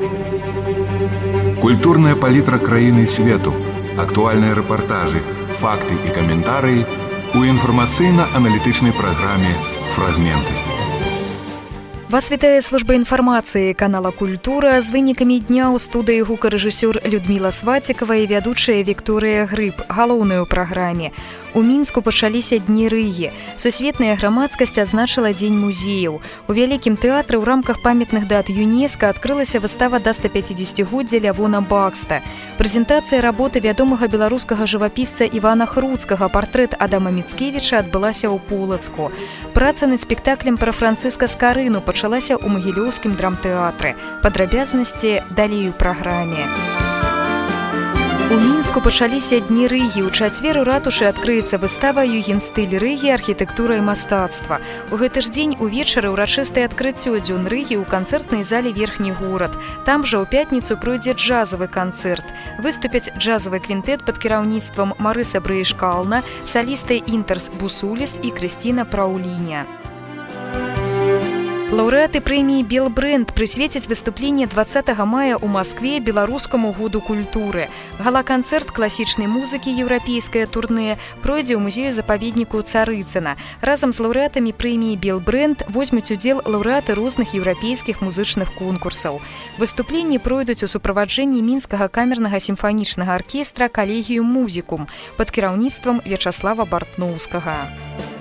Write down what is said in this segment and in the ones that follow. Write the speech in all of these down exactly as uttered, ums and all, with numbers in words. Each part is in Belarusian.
Культурная палітра краіны і свету, актуальныя рэпартажы, факты і каментарыі у інфармацыйна-аналітычнай праграме «Фрагменты». Вас вітае служба інфармацыі канала «Культура» з вынікамі дня ў студыі гукарэжысёр Людміла Свацікава і вядучая Вікторыя Грыб, галоўнай у праграме. У Мінску пачаліся дні Рыгі. Сусветная грамадскасць адзначыла дзень музеяў. У Вялікім тэатры ў рамках памятных дат ЮНЕСКА адкрылася выстава да стапяцідзесяцігоддзя Лявона Бакста. Прэзентацыя работы вядомага беларускага жывапісца Івана Хруцкага «Партрэт Адама Міцкевіча» адбылася ў Полацку. Праца над спектаклем пра Францыска Скарыну пачалася ў Магілёўскім драмтэатры. Падрабязнасці далей у праграме. У Мінску пачаліся дні Рыгі. У чацвер у ратушы адкрыецца выстава «Югенстыль Рыгі. Архітэктура і мастацтва». У гэты ж дзень увечары ўрачыстае адкрыццё дзён Рыгі ў канцэртнай зале «Верхні горад». Там жа ў пятніцу пройдзе джазавы канцэрт. Выступяць джазавы квінтэт пад кіраўніцтвам Марыса Брэйшкална, салісты Інтэрс Бусуліс і Крысціна Праўліня. Лаўрэаты прэміі «Белбрэнд» прысвецяць выступленне дваццатага мая ў Маскве беларускаму году культуры. Гала-канцэрт класічнай музыкі «Еўрапейскае турнэ» пройдзе ў музею-запаведніку Царыцына. Разам з лаўрэатамі прэміі «Белбрэнд» возьмуць удзел лаўрэаты розных еўрапейскіх музычных конкурсаў. Выступленні пройдуць у суправаджэнні мінскага камернага сімфанічнага аркестра «Калегіум музікум» пад кіраўніцтвам Вячаслава Бартноўскага.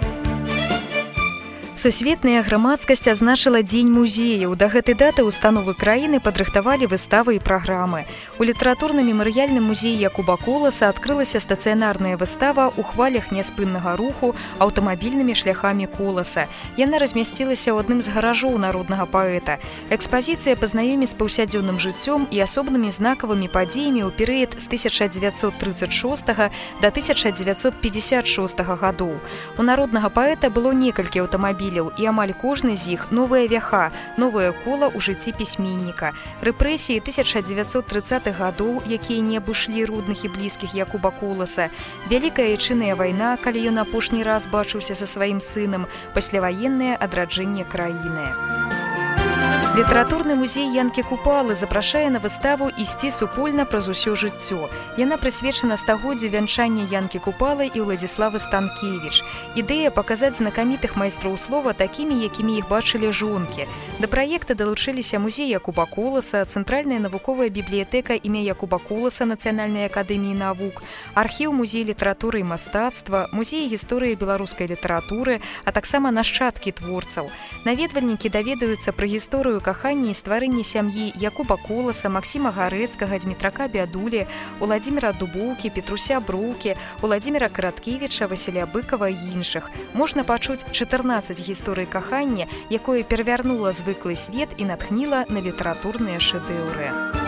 Сусветная грамадскасць адзначыла дзень музеяў. Да гэтай даты установы краіны падрыхтавалі выставы і праграмы. У літаратурна-мемарыяльным музеі Якуба Коласа адкрылася стацыянарная выстава ў хвалях няспыннага руху аўтамабільнымі шляхамі Коласа. Яна размясцілася ў адным з гаражоў народнага паэта. Экспазіцыя пазнаёміць з паўсядзённым жыццём і асобнымі знакавымі падзеямі ў перыяд з тысяча дзевяцьсот трыццаць шостага да тысяча дзевяцьсот пятьдесят шостага гадоў. У народнага паэта было некалькі аўтамабіляў, і амаль кожны з іх новая вяха, новае кола ў жыцці пісьменніка. Рэпрэсіі тысяча дзевяцьсот трыццатых гадоў, якія не абышлі родных і блізкіх Якуба Коласа, Вялікая Айчынная вайна, калі ён апошні раз бачыўся са сваім сынам, пасляваеннае адраджэнне краіны. Літаратурны музей Янкі Купалы запрашае на выставу «Ісці супольна праз усё жыццё». Яна прысвечана стагоддзю вянчання Янкі Купалы і Уладзіславы Станкевіч. Ідэя паказаць знакамітых майстроў слова такімі, якімі іх бачылі жонкі. Да праекта далучыліся музей Якуба Коласа, Цэнтральная навуковая бібліятэка імя Якуба Коласа Нацыянальнай акадэміі навук, архіў музей літаратуры і мастацтва, музей гісторыі беларускай літаратуры, а таксама нашчадкі творцаў. Наведвальнікі даведаюцца пра гісторыю кахання і стварэння сям'і Якуба Коласа, Максіма Гарэцкага, Дзмітрака Бядулі, Уладзіміра Дубоўкі, Петруся Броўкі, Уладзіміра Караткевіча, Васіля Быкава і іншых. Можна пачуць чатырнаццаць гісторый кахання, якое перавярнула звыклы свет і натхніла на літаратурныя шэдэўры.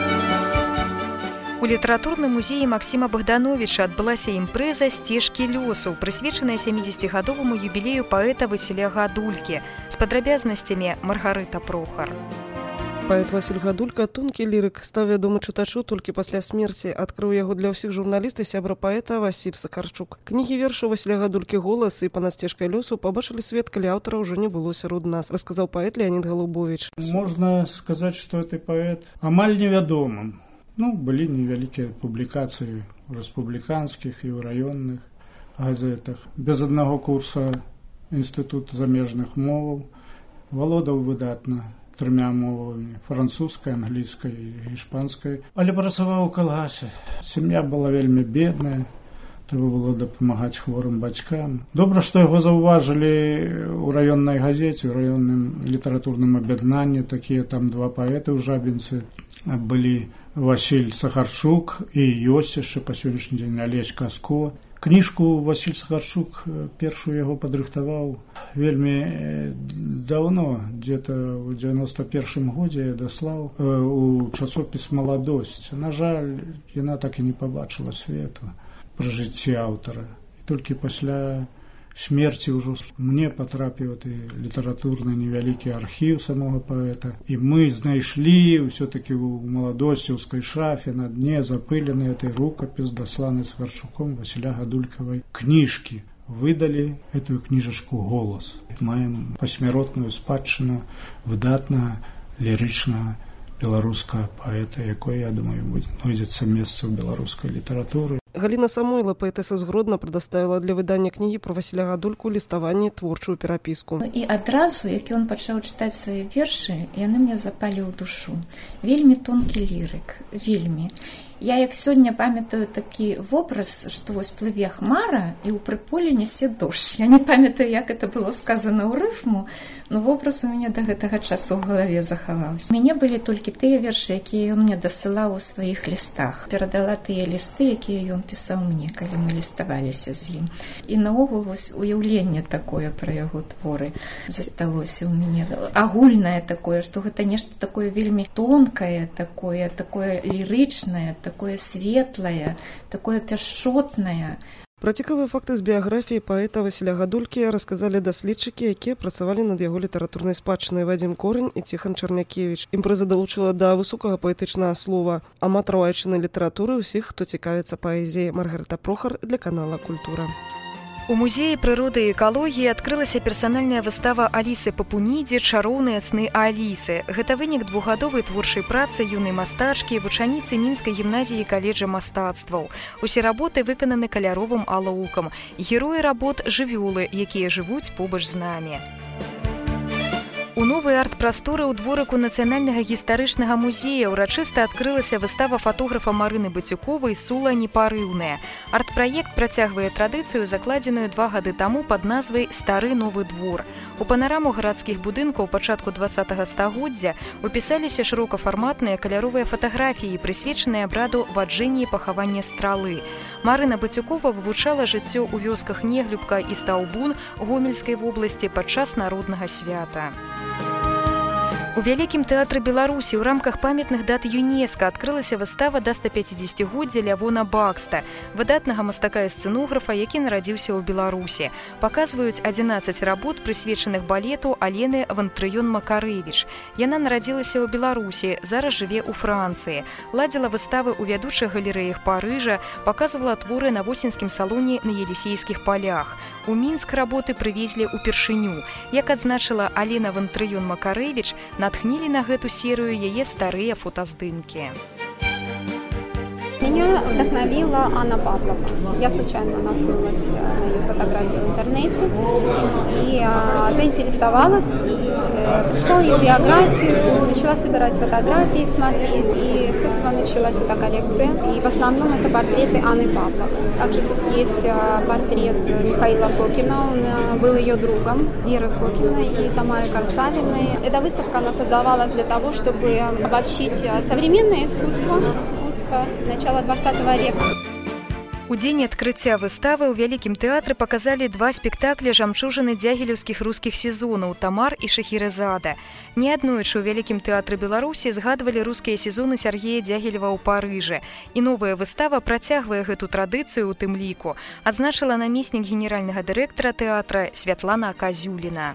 У літаратурным музеі Максіма Богдановича адбылася імпрэза «Сцежкі лёсу», прысвечаная сямідзесяцігадоваму юбілею паэта Васіля Гадулькі. З падрабязнасцямі Маргарыта Прохар. Паэт Васіль Гадулька, тонкі лірык, стаў вядомы чытачу толькі пасля смерці. Адкрыў яго для ўсіх журналіст і сябра паэта Васіль Сакарчук. Кнігі вершаў Васіля Гадулькі «Голас» і «Панад сцежкай лёсу» пабачылі свет, калі аўтара ўжо не было сярод нас, расказаў паэт Леонид Голубович. Можна сказаць, што гэты паэт амаль невядомым. Ну, былі невялікія публікацыі ў рэспубліканскіх і ў раённых газетах. Без аднаго курса Інстытут замежных моваў, валодаў выдатна трымя мовамі: французскай, англійскай і іспанскай. Але працаваў у калгасе. Сям'я была вельмі бедная, трэба было дапамагаць хворым бацькам. Добра, што яго заўважылі ў раённай газеце, ў раённым літаратурным аб'яднанні. Такія там два паэты ў Жабінцы былі: Васіль Сахарчук і ёсць яшчэ па сённяшні дзень Алесь Каско. Кніжку Васіль Сахарчук першую яго падрыхтаваў вельмі даўно, дзе-то ў дзевяноста першым годзе я даслаў у часопіс «Маладосць». На жаль, яна так і не пабачыла свету пра жыцці аўтара. І толькі пасля смерці ўжо мне патрапіў ты літаратурны невялікі архіў самога паэта, і мы знайшлі ўсё-такі ў маладосціўскай шафе на дне запылены этой рукапіс, дасланы Сахарчуком Васіля Гадулькавай кніжкі. Выдалі гэтую кніжачку «Голас». Маем пасмяротную спадчыну выдатнага лірычнага беларускага паэта, якой, я думаю, знойдзецца месца ў беларускай літаратуры. Галина Самойла, паэтэса з Гродна, прадастаўіла для выдання кнігі пра Васіля Гадульку ліставанне, творчую перапіску. І адразу, як ён пачаў чытаць свае вершы, яны мне запалі ў душу. Вельмі тонкі лірык, вельмі. Я як сёння памятаю такі вобраз, што вось плыве хмара і ў прыполе нясе дождж. Я не памятаю, як это было сказано ў рыфму, но вобраз у мяне да гэтага часу ў галаве захаваўся. У мяне былі толькі тыя вершы, якія ён мне дасылаў у сваіх лістах. Перадала тыя лісты, якія ён пісаў мне, калі мы ліставаліся з ім. І наогул вось уяўленне такое пра яго творы засталося ў мяне. Агульнае такое, што гэта нешта такое вельмі тонкае, такое, такое лірычнае, такое светлае, такое пяшчотнае. Пра цікавыя факты з біяграфіі паэта Васіля Гадулькі расказалі даследчыкі, якія працавалі над яго літаратурнай спадчынай Вадзім Корань і Ціхан Чарнякевіч. Імпрэза далучыла да высокага паэтычнага слова аматараў айчыннай літаратуры ўсіх, хто цікавіцца паэзіяй. Маргарыта Прохар для канала «Культура». У музеі прыроды і экалогіі адкрылася персанальная выстава Алісы Папунідзе «Чароўныя сны Алісы». Гэта вынік двухгадовай творчай працы юнай мастачкі, вучаніцы Мінскай гімназіі каледжа мастацтваў. Усе работы выкананы каляровым алоўкам. Героі работ – жывёлы, якія жывуць побач з намі. У новай арт-прасторы ў дворыку Нацыянальнага гістарычнага музея ўрачыста адкрылася выстава фатографа Марыны Бацюковай «Сула непарыўная». Арт-праект працягвае традыцыю, закладзеную два гады таму пад назвай «Стары новы двор». У панараму гарадскіх будынкаў пачатку дваццатага стагоддзя упісаліся шырокафарматныя каляровыя фатаграфіі, прысвечаныя абраду ваджэння і пахавання стралы. Марына Бацюкова вывучала жыццё ў вёсках Неглюбка і Стаўбун Гомельскай вобласці падчас народнага свята. У Вялікім тэатры Беларусі ў рамках памятных дат ЮНЕСКА адкрылася выстава да стапяцідзесяцігоддзя Лявона Бакста, выдатнага мастака і сцэнографа, які нарадзіўся ў Беларусі. Паказваюць адзінаццаць работ, прысвечаных балету Алены Вантрыён-Макарэвіч. Яна нарадзілася ў Беларусі, зараз жыве ў Францыі. Ладзіла выставы ў вядучых галерэях Парыжа, паказвала творы на восеньскім салоне на Елісейскіх палях. У Мінск работы прывезлі ўпершыню. Як адзначыла Алена Вантрыён-Макарэвіч, натхнили на эту серию ее старые фотоздымки. Меня вдохновила Анна Павлова. Я случайно наткнулась на ее фотографию в интернете и а, заинтересовалась, и э, прочитала ее биографию, начала собирать фотографии, смотреть, и с этого началась эта коллекция. И в основном это портреты Анны Павловой. Также тут есть а, портрет Михаила Фокина, он а, был ее другом, Веры Фокиной и Тамары Корсавиной. Эта выставка она создавалась для того, чтобы обобщить современное искусство, искусство начала двадцатого века. У дзень адкрыцця выставы ў Вялікім тэатры паказалі два спектакля «Жамчужыны дзягілеўскіх рускіх сезонаў» «Тамар» і «Шахерезада». Неаднойчы ў Вялікім тэатры Беларусі згадвалі рускія сезоны Сяргея Дзягілева ў Парыжы. І новая выстава працягвае гэту традыцыю ў тым ліку, адзначыла намеснік генеральнага дырэктара тэатра Святлана Казюліна.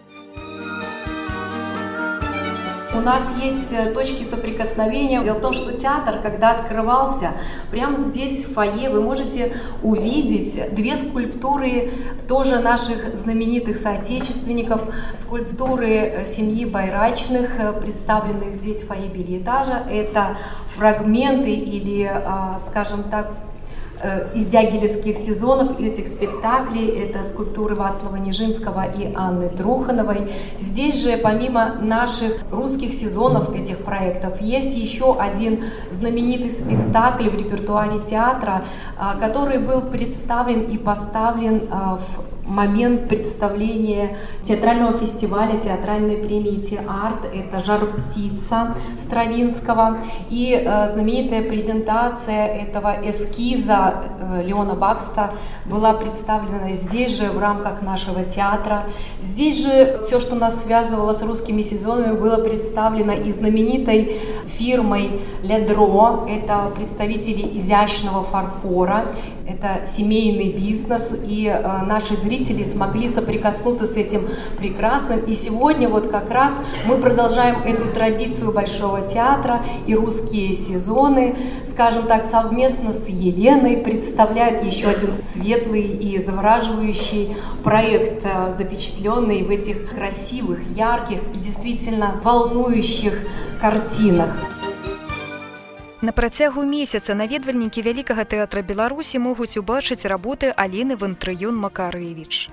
У нас есть точки соприкосновения. Дело в том, что театр, когда открывался, прямо здесь в фойе вы можете увидеть две скульптуры тоже наших знаменитых соотечественников, скульптуры семьи Байрачных, представленных здесь в фойе Бельэтажа. Это фрагменты или, скажем так, из дягилевских сезонов, этих спектаклей. Это скульптуры Вацлава Нижинского и Анны Трухановой. Здесь же, помимо наших русских сезонов этих проектов, есть еще один знаменитый спектакль в репертуаре театра, который был представлен и поставлен в момент представления театрального фестиваля, театральной премии «Теарт». Это «Жар-птица» Стравинского. И э, знаменитая презентация этого эскиза э, Леона Бакста была представлена здесь же в рамках нашего театра. Здесь же все, что нас связывало с русскими сезонами, было представлено и знаменитой фирмой «Ледро». Это представители изящного фарфора. Это семейный бизнес. И э, наши зрители зрители смогли соприкоснуться с этим прекрасным. И сегодня вот как раз мы продолжаем эту традицию Большого театра, и русские сезоны, скажем так, совместно с Еленой представляют еще один светлый и завораживающий проект, запечатленный в этих красивых, ярких и действительно волнующих картинах. На працягу месяца наведвальнікі Вялікага тэатра Беларусі могуць убачыць работы Аліны Вантрыён-Макарэвіч.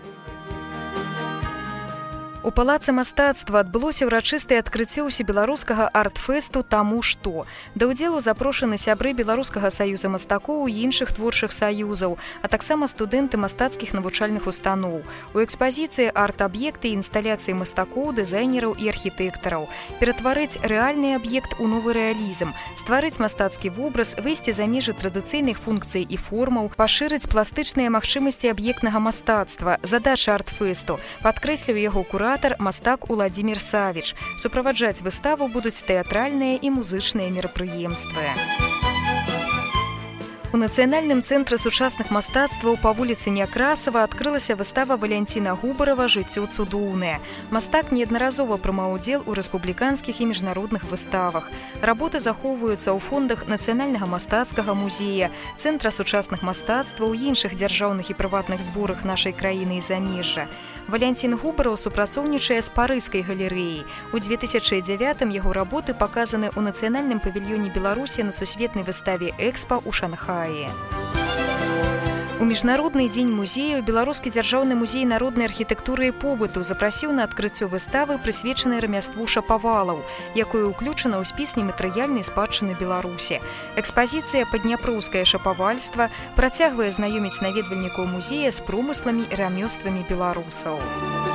У палацы мастацтва адбылося ўрачыстае адкрыццё ўсебеларускага арт-фэсту «Таму што». Да ўдзелу запрошаны сябры Беларускага саюза мастакоў і іншых творчых саюзаў, а таксама студэнты мастацкіх навучальных устаноў. У экспазіцыі арт-аб'екты і інсталяцыі мастакоў, дызайнераў і архітэктараў. Ператварыць рэальны аб'ект у новы рэалізм, стварыць мастацкі вобраз, выйсці за межы традыцыйных функцый і формаў, пашырыць пластычныя магчымасці аб'ектнага мастацтва. Задача арт-фэсту, падкрэсліў яго куратар мастак Уладзімір Савіч. Суправаджаць выставу будуць тэатральныя і музычныя мерапрыемствы. У Нацыянальным цэнтры сучасных мастацтваў па вуліцы Някрасава адкрылася выстава Валянціна Губарава «Жыццё цудоўнае». Мастак неаднаразова прымаў удзел у рэспубліканскіх і міжнародных выставах. Работы захоўваюцца ў фондах Нацыянальнага мастацкага музея, Цэнтра сучасных мастацтваў і іншых дзяржаўных і прыватных зборах нашай краіны і замежжа. Валянцін Губараў супрацоўнічае з парыжскай галерэяй. У две тысячы дзявятым яго работы паказаны ў нацыянальным павільёне Беларусі на сусветнай выставе «Экспа» ў Шанхаі. У міжнародны дзень музею Беларускі дзяржаўны музей народнай архітэктуры і побыту запрасіў на адкрыццё выставы, прысвечанай рамяству шапавалаў, якое ўключана ў спіс нематэрыяльнай спадчыны Беларусі. Экспазіцыя «Падняпроўскае шапавальства» працягвае знаёміць наведвальнікаў музея з промысламі і рамёствамі беларусаў.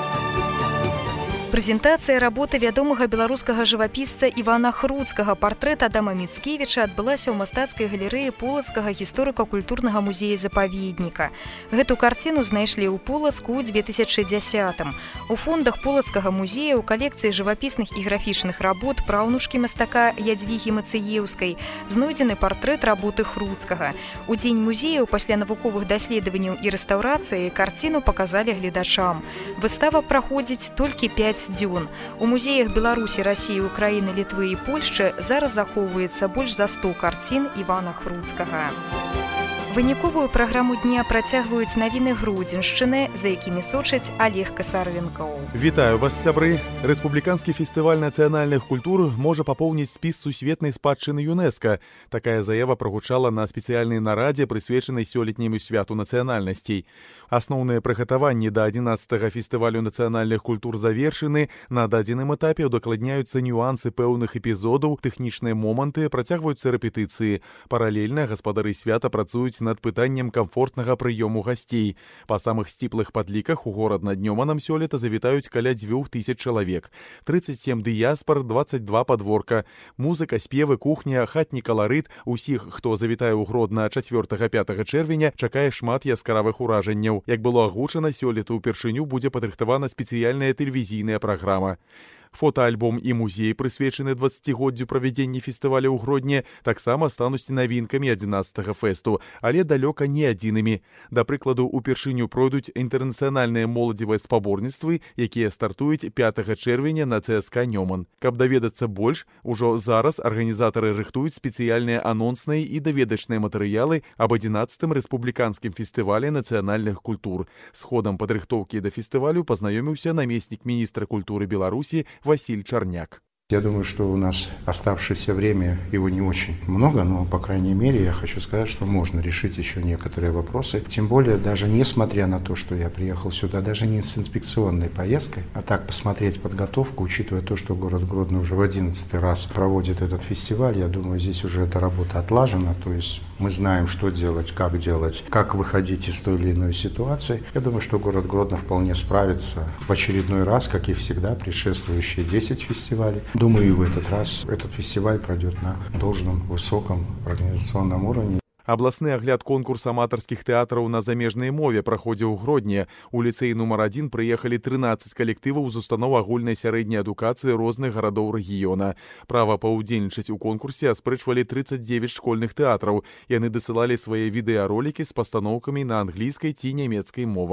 Прэзентацыя работы вядомага беларускага жывапісца Івана Хруцкага «Партрэт Адама Міцкевіча» адбылася ў мастацкай галерэі Полацкага гісторыка-культурнага музея-запаведніка. Гэту карціну знайшлі ў Полацку ў две тысячы дзясятым. У фондах Полацкага музея ў калекцыі жывапісных і графічных работ праўнучкі мастака Ядвігі Мацыеўскай знойдзены партрэт работы Хруцкага. У дзень музеяў пасля навуковых даследаванняў і рэстаўрацыі карціну паказалі гледачам. Выстава праходзіць толькі пяць дзён. У музеях Беларусі, Расіі, Украіны, Літвы і Польшчы зараз захоўваецца больш за сто карцін Івана Хруцкага. Выніковую праграму дня працягваюць навіны Гродзеншчыны, за якімі сочыць Олег Касарынкаў. Вітаю вас, сябры! Рэспубліканскі фестываль нацыянальных культур можа папоўніць спіс сусветнай спадчыны ЮНЕСКО. Такая заява прагучала на спецыяльнай нарадзе, прысвечанай сёлетняму святу нацыянальнасцей. Асноўныя прыгатаванні да адзінаццатага фестывалю нацыянальных культур завершаны. На дадзеным этапе удакладняюцца нюансы пэўных эпізодаў, тэхнічныя моманты, працягваюцца рэпетыцыі. Паралельна гаспадары свята працуюць над пытаннем камфортнага прыёму гасцей. Па самых сціплых падліках у горад над Днёманам сёлета завітаюць каля дзвюх тысяч чалавек. трыццаць сем дыяспар, дваццаць два падворка. Музыка, спевы, кухня, хатні каларыт. Усіх, хто завітае ў Гродна чацвёртага-пятага чэрвеня, чакае шмат яскравых уражанняў. Як было агучана, сёлета ўпершыню будзе падрыхтавана спецыяльная тэлевізійная праграма. Фотоальбом і музей, прысвечаны дваццацігоддзю правядзення фестываля ў Гродні, таксама стануць навінкамі адзінаццатага фэсту, але далёка не адзінымі. Да прыкладу, упершыню пройдуць інтэрнацыянальныя моладзевыя спаборніцтвы, якія стартуюць пятага чэрвеня на ЦСКА Нёман. Каб даведацца больш, ужо зараз арганізатары рыхтуюць спецыяльныя анонсныя і даведачныя матэрыялы аб адзінаццатым рэспубліканскім фестывале нацыянальных культур. З ходам падрыхтоўкі да фестывалю пазнаёміўся намеснік міністра культуры Беларусі Василь Чарняк. Я думаю, что у нас оставшееся время, его не очень много, но, по крайней мере, я хочу сказать, что можно решить еще некоторые вопросы. Тем более, даже несмотря на то, что я приехал сюда, даже не с инспекционной поездкой, а так посмотреть подготовку, учитывая то, что город Гродно уже в одиннадцатый раз проводит этот фестиваль, я думаю, здесь уже эта работа отлажена, то есть мы знаем, что делать, как делать, как выходить из той или иной ситуации. Я думаю, что город Гродно вполне справится в очередной раз, как и всегда, предшествующие десять фестивалей. Думаю, и в этот раз этот фестиваль пройдет на должном, высоком организационном уровне. Абласны агляд конкурс аматарскіх тэатраў на замежнай мове праходзіў у Гродні. У ліцэй нумар адзін прыехалі трынаццаць калектываў з устаноў агульнай сярэдняй адукацыі розных гарадоў рэгіёна. Права паўдзельнічаць у конкурсе аспрэчвалі трыццаць дзевяць школьных тэатраў. Яны дасылалі свае відэаролікі з пастаноўкамі на англійскай ці нямецкай мовах.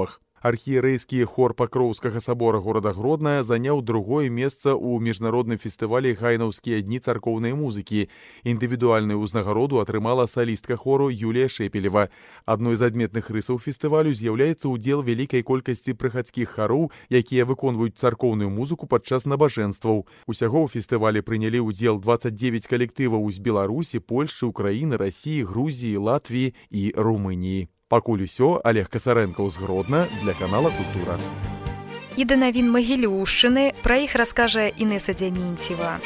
Архієрэйскі хор Пакроўскага сабора горада Гродна заняў другое месца ў міжнародным фестывалі «Гайнаўскія дні царкоўнай музыкі». Індывідуальную ўзнагароду атрымала салістка хору Юлія Шепелева. Адной з адметных рысаў фестывалю з'яўляецца ўдзел вялікай колькасці прыхадскіх хароў, якія выконваюць царкоўную музыку падчас набажэнстваў. Усяго ў фестывалі прынялі ўдзел дваццаць дзевяць калектываў з Беларусі, Польшчы, Украіны, Расіі, Грузіі, Латвіі і Румыніі. Пакуль усё, Олег Касаренко з Гродна для канала «Культура». І да навін Магілёўшчыны, пра іх раскажа Інеса Дзямінцева.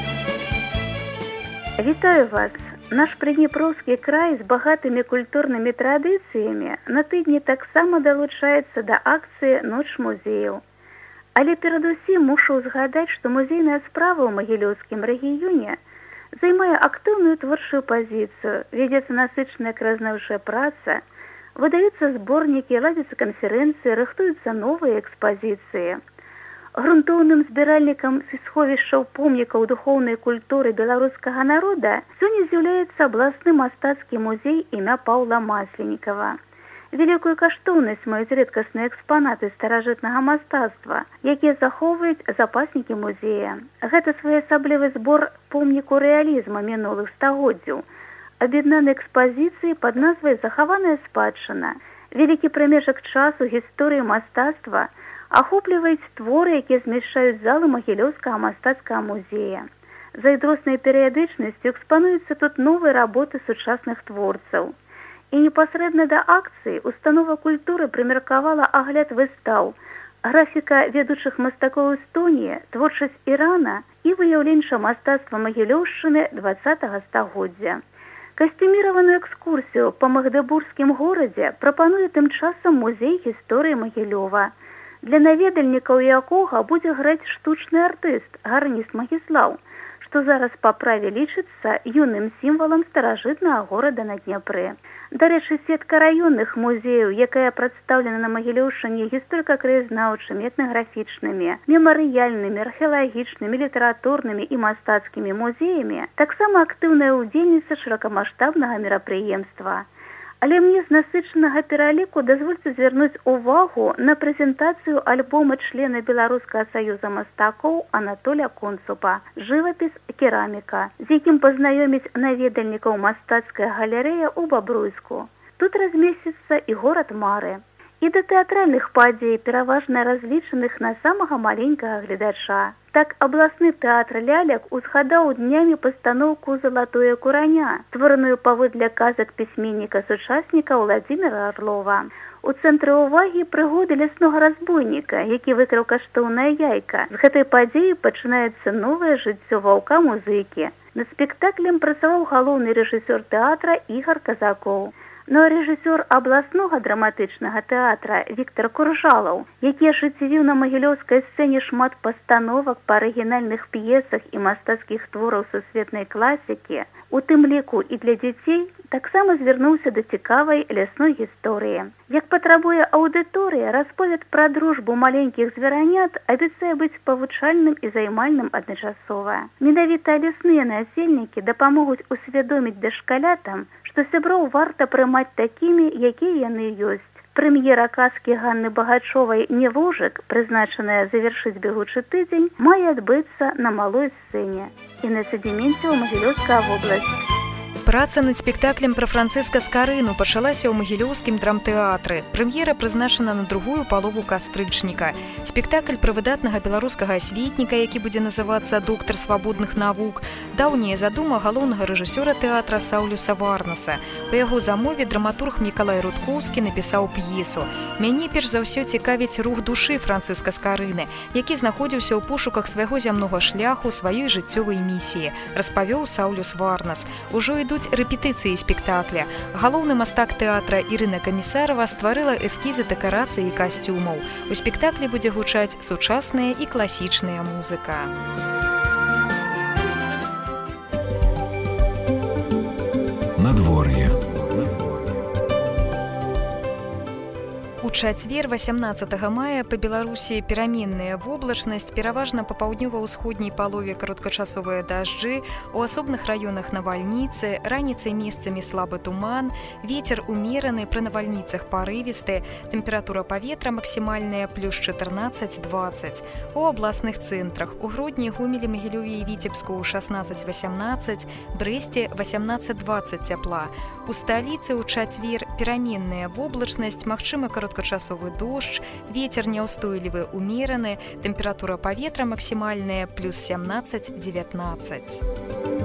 Вітаю вас! Наш прыднепроўскі край з багатымі культурнымі традыцыямі на тыдні таксама далучаецца да акцыі «Ноч музеяў». Але перадусім мушу ўзгадаць, што музейная справа ў магілёўскім рэгіёне займае актыўную творчую пазіцыю, вядзецца насычаная краязнаўчая праца, выдаюцца зборнікі, ладзяцца канферэнцыі, рыхтуюцца новыя экспазіцыі. Грунтоўным збіральнікам сховішчаў помнікаў духоўнай культуры беларускага народа сёння з'яўляецца абласны мастацкі музей імя Паўла Масленікава. Вялікую каштоўнасць маюць рэдкасныя экспанаты старажытнага мастацтва, якія захоўваюць запаснікі музея. Гэта своеасаблівы збор помніку рэалізма мінулых стагоддзяў, аб'яднаны экспазіцыі пад назвай «Захаваная спадчына». Вялікі прамежак часу гісторыі мастацтва ахопліваюць творы, якія змяшчаюць залы Магілёўскага мастацкага музея. Зайздроснай перыядычнасцю экспануюцца тут новыя работы сучасных творцаў. І непасрэдна да акцыі установа культуры прымеркавала агляд выстаў, графіка ведучых мастакоў Эстоніі, творчасць Ірана і выяўленчае мастацтва Магілёўшчыны дваццатага стагоддзя. Касцюміраваную экскурсію па магдебургскім горадзе прапануе тым часам музей гісторыі Магілёва, для наведальнікаў якога будзе граць штучны артыст, гарніст Магіслаў, што зараз па праве лічыцца юным сімвалам старажытнага горада на Дняпры. Дарэчы, сетка раённых музеяў, якая прадстаўлена на Магілёўшчыне гісторыка-краязнаўчымі, этнаграфічнымі, мемарыяльнымі, археалагічнымі, літаратурнымі і мастацкімі музеямі, таксама актыўная ўдзельніца шырокамаштабнага мерапрыемства. Але мне з насычанага пераліку дазвольце звярнуць увагу на прэзентацыю альбома члена Беларускага саюза мастакоў Анатолія Концупа «Жывапіс кераміка», з якім пазнаёміць наведальнікаў мастацкая галерэя ў Бабруйску. Тут размесціцца і горад Мары. І да тэатральных падзей, пераважна разлічаных на самага маленькага гледача. Так абласны тэатр лялек узгадаў днямі пастаноўку «Залатое кураня», створаную паводле казак пісьменніка-сучасніка Владзіміра Арлова. У цэнтры ўвагі прыгоды ляснога разбойніка, які выкраў каштоўнае яйка. З гэтай падзеі пачынаецца новае жыццё ваўка-музыкі. Над спектаклем працаваў галоўны рэжысёр тэатра Ігар Казакоў. Ну а рэжысёр абласнога драматычнага тэатра Віктор Куржалаў, які ажыццявіў на магілёўскай сцэне шмат пастановак па арыгінальных п'есах і мастацкіх твораў сусветнай класікі, у тым ліку і для дзяцей, таксама звярнуўся да цікавай лясной гісторыі. Як патрабуе аўдыторыя, расповед пра дружбу маленькіх зверанят абяцае быць павучальным і займальным адначасова. Менавіта лясныя насельнікі дапамогуць усвядоміць дашкалятам, што сяброў варта прымаць такімі, якія яны ёсць. Прэм'ера казкі Ганны Багачовай «Невожык», прызначаная завяршыць бягучы тыдзень, мае адбыцца на малой сцэне. Інеса Дзямінцева, Магілёўская вобласць. Праца над спектаклем пра Францыска Скарыну пачалася ў Магілёўскім драмтэатры. Прэм'ера прызначана на другую палову кастрычніка. Спектакль пра выдатнага беларускага асветніка, які будзе называцца «Доктар свабодных навук», даўняя задума галоўнага рэжысёра тэатра Саўлюса Варнаса. Па яго замове драматург Мікалай Рудкоўскі напісаў п'есу. Мяне перш за ўсё цікавіць рух душы Францыска Скарыны, які знаходзіўся ў пошуках свайго зямнога шляху, сваёй жыццёвай місіі, распавёў Саўлюс Варнас. Ужо ідуць рэпетыцыі спектакля. Галоўны мастак тэатра Ірына Камісарава стварыла эскізы дэкарацый і касцюмаў. У спектаклі будзе гучаць сучасная і класічная музыка. Надвор'е. У чацвер васямнаццатага мая па Беларусі пераменная воблачнасць, пераважна па паўднёва-ўсходняй палове кароткачасовыя дажджы, у асобных раёнах навальніцы, раніцай месцамі слабы туман, вецер умераны, пры навальніцах парывісты, тэмпература паветра максімальная плюс чатырнаццаць дваццаць. У абласных цэнтрах у Гродні, Гомелі, Магілёве і Віцебску ў шаснаццаць васямнаццаць, Брэсце васямнаццаць дваццаць цяпла. У сталіцы ў чацвер пераменная воблачнасць, магчымы кароткачасовы дождж, вецер няўстойлівы умераны, тэмпература паветра максімальная плюс сямнаццаць дзевятнаццаць.